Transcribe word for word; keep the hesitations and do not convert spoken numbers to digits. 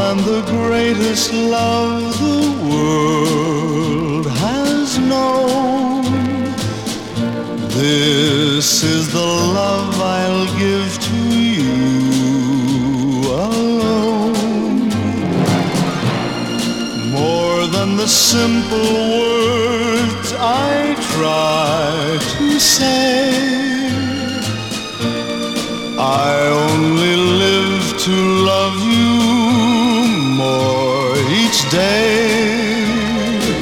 than the greatest love the world has known. This is the love I'll give to you alone. More than the simple words I try to say, I